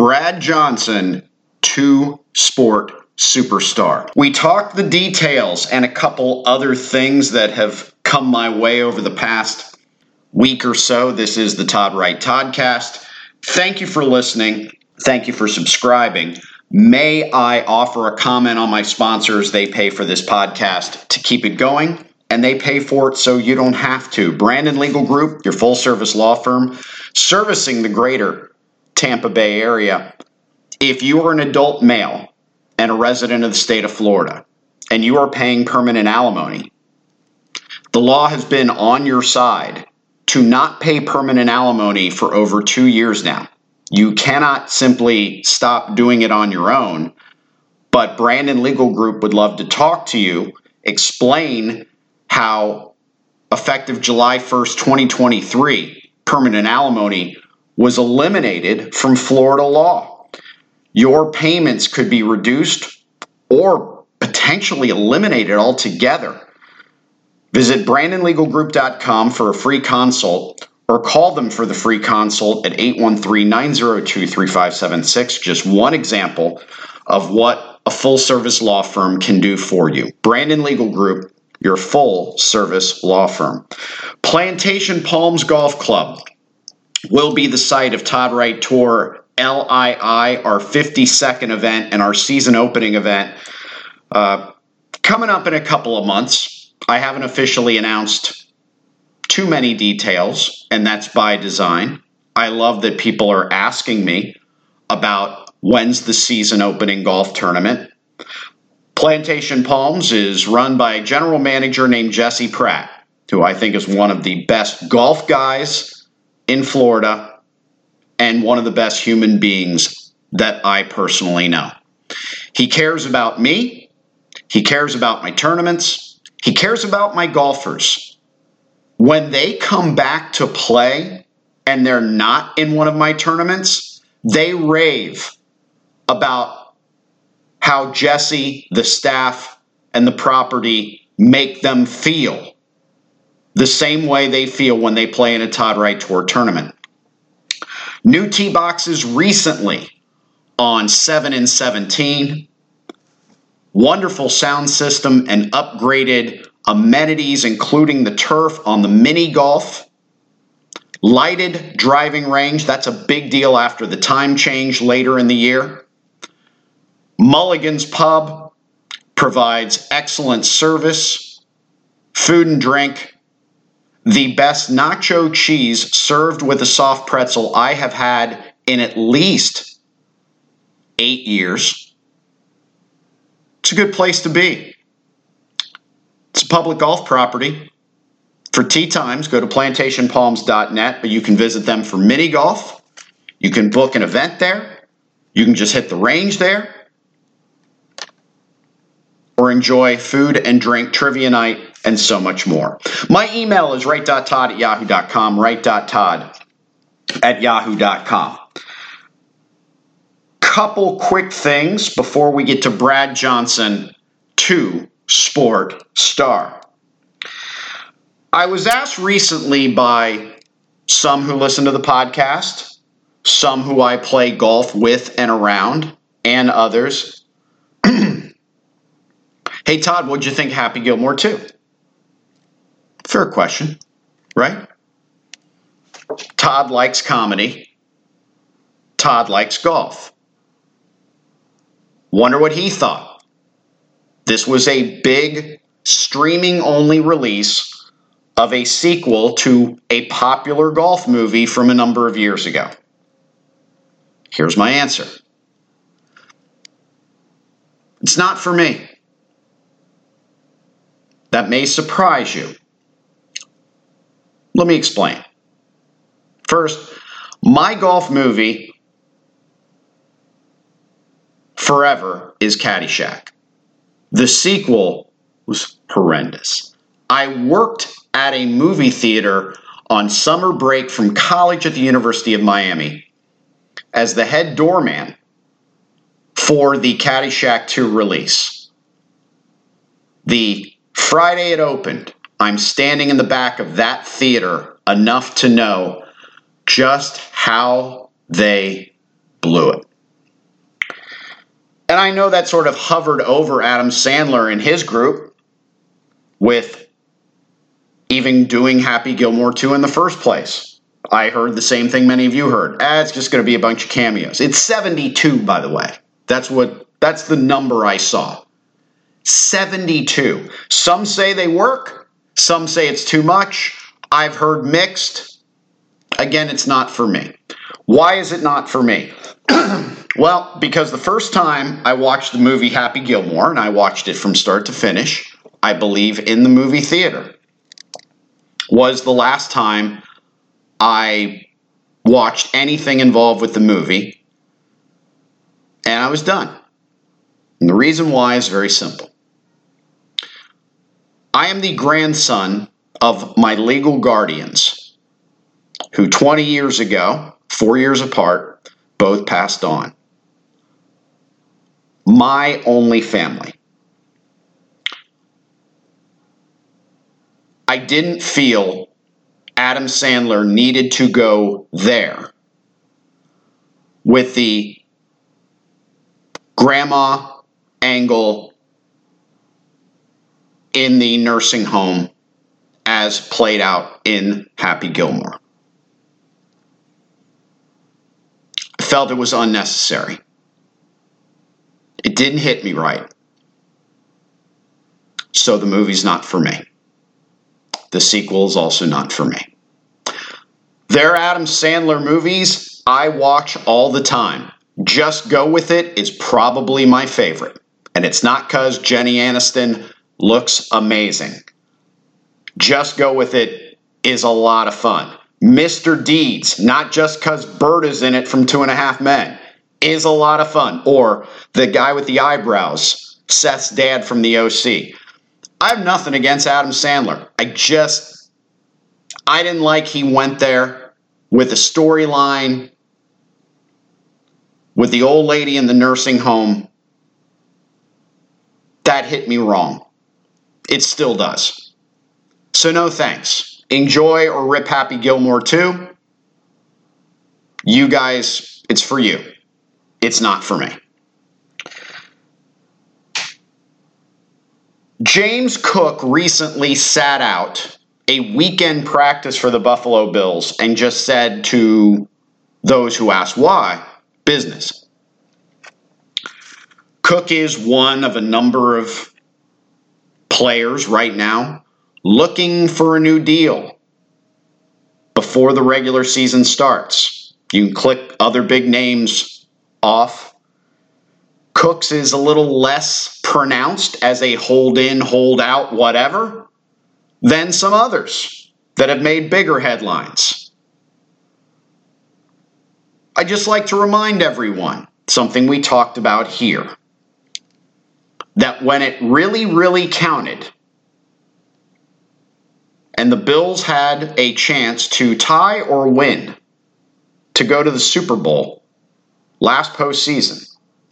Brad Johnson, 2-sport superstar. We talked the details and a couple other things that have come my way over the past week or so. This is the Todd Wright Toddcast. Thank you for listening. Thank you for subscribing. May I offer a comment on my sponsors? They pay for this podcast to keep it going, and they pay for it so you don't have to. Brandon Legal Group, your full-service law firm, servicing the greater Tampa Bay area. If you are an adult male and a resident of the state of Florida, and you are paying permanent alimony, the law has been on your side to not pay permanent alimony for over 2 years now. You cannot simply stop doing it on your own, but Brandon Legal Group would love to talk to you, explain how effective July 1st, 2023, permanent alimony was eliminated from Florida law. Your payments could be reduced or potentially eliminated altogether. Visit BrandonLegalGroup.com for a free consult or call them for the free consult at 813-902-3576. Just one example of what a full-service law firm can do for you. Brandon Legal Group, your full-service law firm. Plantation Palms Golf Club will be the site of Todd Wright Tour LII, our 52nd event and our season opening event. Coming up in a couple of months. I haven't officially announced too many details, and that's by design. I love that people are asking me about when's the season opening golf tournament. Plantation Palms is run by a general manager named Jesse Pratt, who I think is one of the best golf guys in Florida and one of the best human beings that I personally know. He cares about me. He cares about my tournaments. He cares about my golfers. When they come back to play and they're not in one of my tournaments, they rave about how Jesse, the staff, and the property make them feel the same way they feel when they play in a Todd Wright Tour tournament. New tee boxes recently on 7 and 17. Wonderful sound system and upgraded amenities, including the turf on the mini golf. Lighted driving range, that's a big deal after the time change later in the year. Mulligan's Pub provides excellent service, food and drink. The best nacho cheese served with a soft pretzel I have had in at least 8 years. It's a good place to be. It's a public golf property. For tee times, go to plantationpalms.net, but you can visit them for mini golf. You can book an event there. You can just hit the range there. Or enjoy food and drink, trivia night, and so much more. My email is wright.todd@yahoo.com, wright.todd@yahoo.com. Couple quick things before we get to Brad Johnson, 2-sport star. I was asked recently by some who listen to the podcast, some who I play golf with and around, and others, hey, Todd, what'd you think of Happy Gilmore 2? Fair question, right? Todd likes comedy. Todd likes golf. Wonder what he thought. This was a big streaming-only release of a sequel to a popular golf movie from a number of years ago. Here's my answer. It's not for me. That may surprise you. Let me explain. First, my golf movie forever is Caddyshack. The sequel was horrendous. I worked at a movie theater on summer break from college at the University of Miami as the head doorman for the Caddyshack 2 release. The Friday it opened, I'm standing in the back of that theater enough to know just how they blew it. And I know that sort of hovered over Adam Sandler and his group with even doing Happy Gilmore 2 in the first place. I heard the same thing many of you heard. It's just going to be a bunch of cameos. It's 72, by the way. That's the number I saw. 72. Some say they work. Some say it's too much. I've heard mixed. Again, it's not for me. Why is it not for me? Well, because the first time I watched the movie Happy Gilmore, and I watched it from start to finish, I believe in the movie theater, was the last time I watched anything involved with the movie, and I was done. And the reason why is very simple. I am the grandson of my legal guardians, who 20 years ago, 4 years apart, both passed on. My only family. I didn't feel Adam Sandler needed to go there with the grandma angle in the nursing home as played out in Happy Gilmore. I felt it was unnecessary. It didn't hit me right. So the movie's not for me. The sequel is also not for me. Their Adam Sandler movies I watch all the time. Just Go With It is probably my favorite. And it's not because Jenny Aniston looks amazing. Just Go With It is a lot of fun. Mr. Deeds, not just because Bird is in it from 2.5 Men, is a lot of fun. Or the guy with the eyebrows, Seth's dad from the OC. I have nothing against Adam Sandler. I didn't like he went there with a storyline with the old lady in the nursing home. That hit me wrong. It still does. So no thanks. Enjoy or rip Happy Gilmore 2. You guys, it's for you. It's not for me. James Cook recently sat out a weekend practice for the Buffalo Bills and just said to those who asked why, business. Cook is one of a number of players right now looking for a new deal before the regular season starts. You can click other big names off. Cook's is a little less pronounced as a hold in, hold out, whatever, than some others that have made bigger headlines. I just like to remind everyone something we talked about here, that when it really, really counted, and the Bills had a chance to tie or win to go to the Super Bowl last postseason,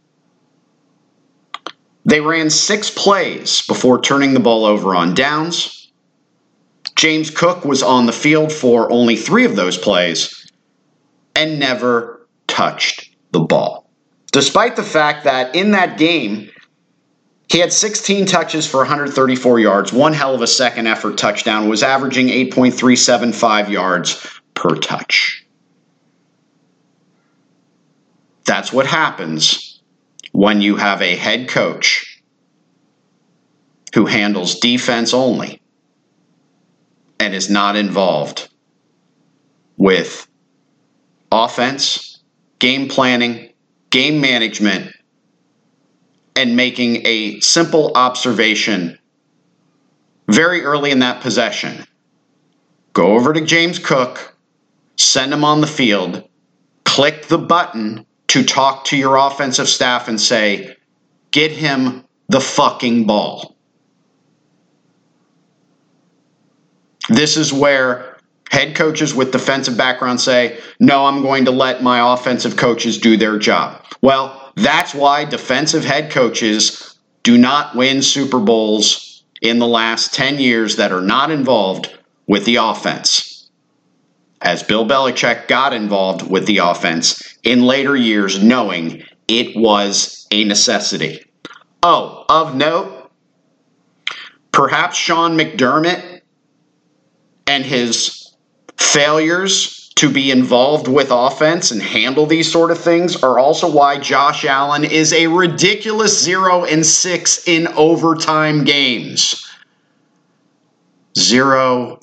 they ran 6 plays before turning the ball over on downs. James Cook was on the field for only 3 of those plays and never touched the ball. Despite the fact that in that game, he had 16 touches for 134 yards, one hell of a second effort touchdown, was averaging 8.375 yards per touch. That's what happens when you have a head coach who handles defense only and is not involved with offense, game planning, game management, and making a simple observation very early in that possession. Go over to James Cook, send him on the field, click the button to talk to your offensive staff and say, get him the fucking ball. This is where head coaches with defensive backgrounds say, no, I'm going to let my offensive coaches do their job. Well, that's why defensive head coaches do not win Super Bowls in the last 10 years that are not involved with the offense. as Bill Belichick got involved with the offense in later years, knowing it was a necessity. Oh, of note, perhaps Sean McDermott and his failures to be involved with offense and handle these sort of things are also why Josh Allen is a ridiculous 0-6 in overtime games. 0-6.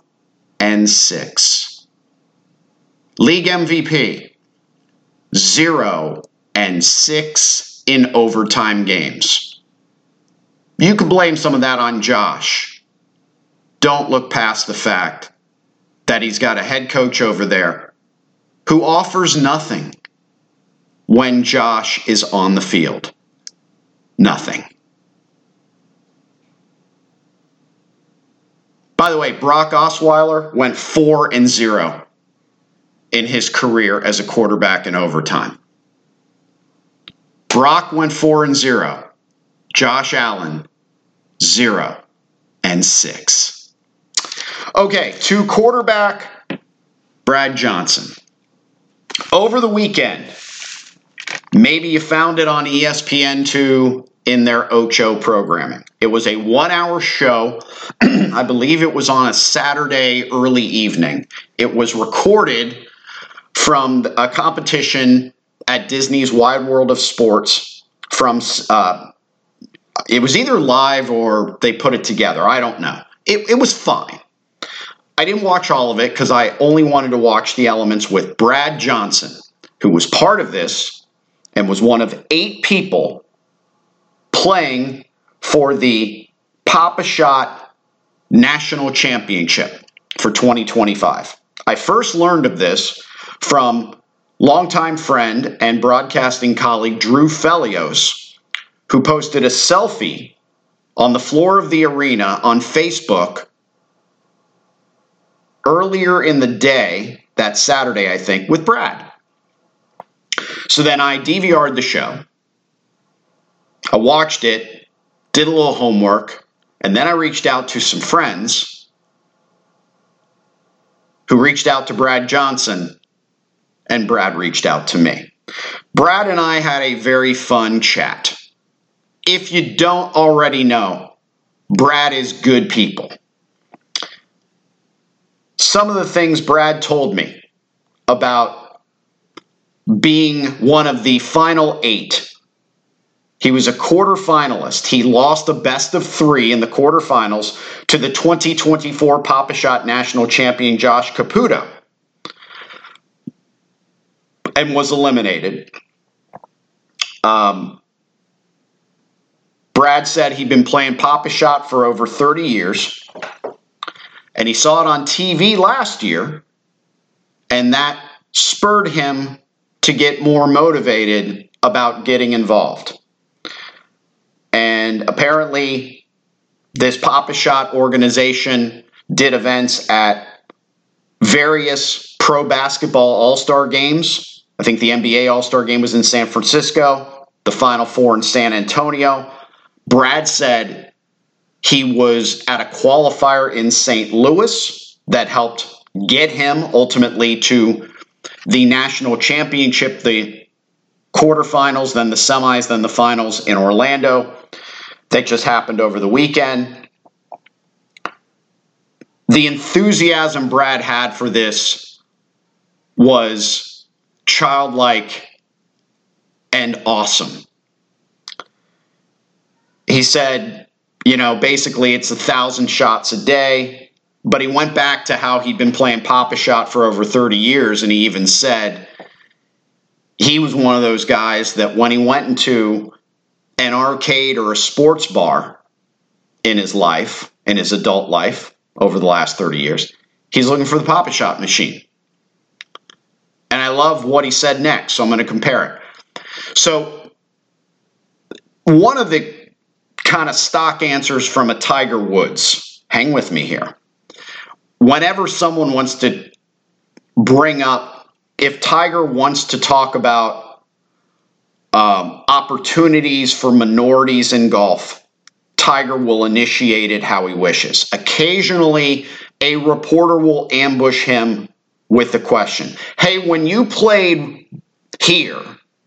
League MVP. 0-6 in overtime games. You can blame some of that on Josh. Don't look past the fact that he's got a head coach over there who offers nothing when Josh is on the field. Nothing. By the way, Brock Osweiler went 4-0 in his career as a quarterback in overtime. Brock went 4-0. Josh Allen, 0-6. Okay, to quarterback Brad Johnson. Over the weekend, maybe you found it on ESPN2 in their Ocho programming. It was a 1-hour show. I believe it was on a Saturday early evening. It was recorded from a competition at Disney's Wide World of Sports from it was either live or they put it together. I don't know. It was fine. I didn't watch all of it because I only wanted to watch the elements with Brad Johnson, who was part of this and was one of 8 people playing for the Pop-A-Shot National Championship for 2025. I first learned of this from longtime friend and broadcasting colleague Drew Felios, who posted a selfie on the floor of the arena on Facebook earlier in the day, that Saturday, I think, with Brad. So then I DVR'd the show. I watched it, did a little homework, and then I reached out to some friends who reached out to Brad Johnson, and Brad reached out to me. Brad and I had a very fun chat. If you don't already know, Brad is good people. Some of the things Brad told me about being one of the final 8. He was a quarterfinalist. He lost the best of 3 in the quarterfinals to the 2024 Pop-A-Shot National Champion Josh Caputo and was eliminated. Brad said he'd been playing Pop-A-Shot for over 30 years. And he saw it on TV last year, and that spurred him to get more motivated about getting involved. And apparently, this Pop-A-Shot organization did events at various pro basketball all-star games. I think the NBA all-star game was in San Francisco, the Final Four in San Antonio. Brad said he was at a qualifier in St. Louis that helped get him ultimately to the national championship, the quarterfinals, then the semis, then the finals in Orlando. That just happened over the weekend. The enthusiasm Brad had for this was childlike and awesome. He said, basically it's 1,000 shots a day, but he went back to how he'd been playing Pop-A-Shot for over 30 years, and he even said he was one of those guys that when he went into an arcade or a sports bar in his life, in his adult life over the last 30 years, he's looking for the Pop-A-Shot machine. And I love what he said next, so I'm going to compare it. So one of the kind of stock answers from a Tiger Woods. Hang with me here. Whenever someone wants to bring up, if Tiger wants to talk about opportunities for minorities in golf, Tiger will initiate it how he wishes. Occasionally, a reporter will ambush him with the question, hey, when you played here,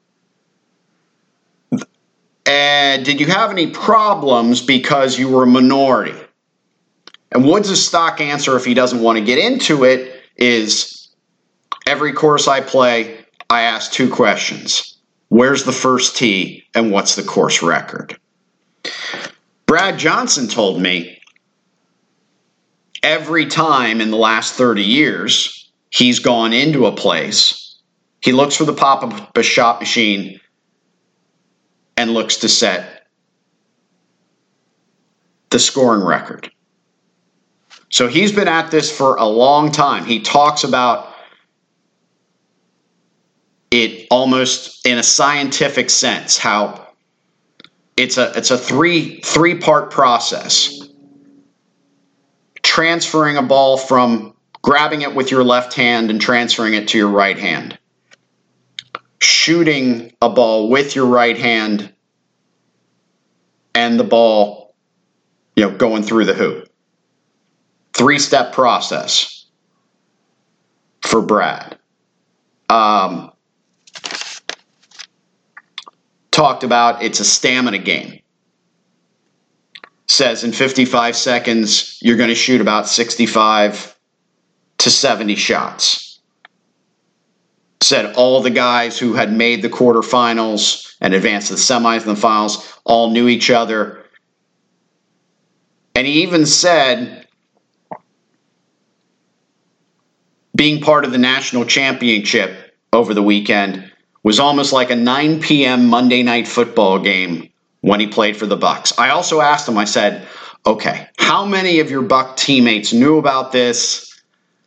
did you have any problems because you were a minority? And Woods' stock answer, if he doesn't want to get into it, is every course I play, I ask two questions. Where's the first tee and what's the course record? Brad Johnson told me every time in the last 30 years he's gone into a place, he looks for the pop-up shot machine and looks to set the scoring record. So he's been at this for a long time. He talks about it almost in a scientific sense, how it's a three-part process. Transferring a ball from grabbing it with your left hand and transferring it to your right hand. Shooting a ball with your right hand and the ball, going through the hoop. 3-step process for Brad. Talked about it's a stamina game. Says in 55 seconds, you're going to shoot about 65 to 70 shots. Said all the guys who had made the quarterfinals and advanced to the semis and the finals all knew each other. And he even said being part of the national championship over the weekend was almost like a 9 p.m. Monday Night Football game when he played for the Bucs. I also asked him, I said, okay, how many of your Buck teammates knew about this?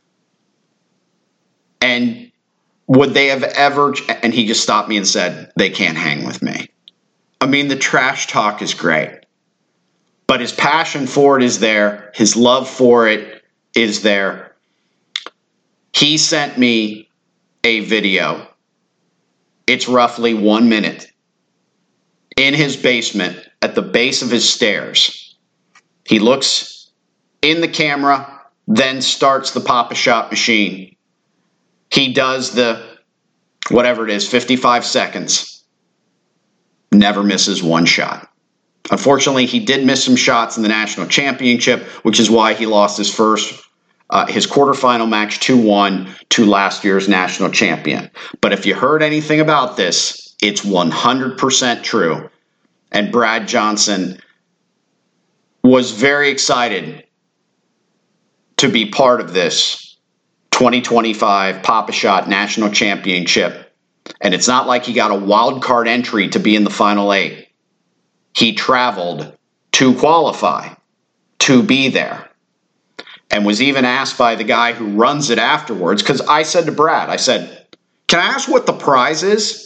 And would they have ever, and he just stopped me and said, they can't hang with me. I mean, the trash talk is great, but his passion for it is there. His love for it is there. He sent me a video. It's roughly 1 minute. In his basement, at the base of his stairs, he looks in the camera, then starts the Pop-A-Shot machine. He does the, whatever it is, 55 seconds. Never misses one shot. Unfortunately, he did miss some shots in the national championship, which is why he lost his quarterfinal match 2-1 to last year's national champion. But if you heard anything about this, it's 100% true. And Brad Johnson was very excited to be part of this 2025 Pop-A-Shot National Championship. And it's not like he got a wild card entry to be in the Final 8. He traveled to qualify, to be there. And was even asked by the guy who runs it afterwards, because I said to Brad, I said, can I ask what the prize is?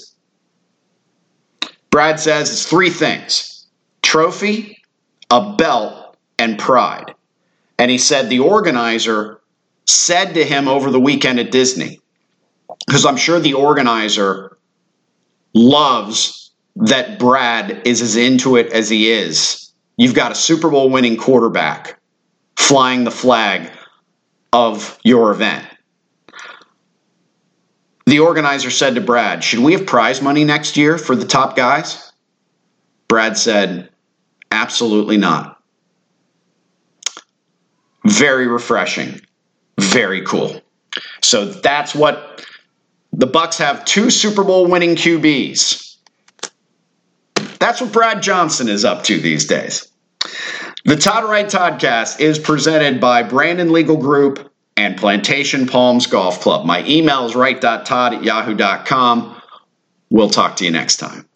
Brad says it's 3 things: trophy, a belt, and pride. And he said the organizer said to him over the weekend at Disney, because I'm sure the organizer loves that Brad is as into it as he is. You've got a Super Bowl winning quarterback flying the flag of your event. The organizer said to Brad, should we have prize money next year for the top guys? Brad said, absolutely not. Very refreshing. Very cool. So that's what the Bucs have: 2 Super Bowl winning QBs. That's what Brad Johnson is up to these days. The Todd Wright Toddcast is presented by Brandon Legal Group and Plantation Palms Golf Club. My email is wright.todd@yahoo.com. We'll talk to you next time.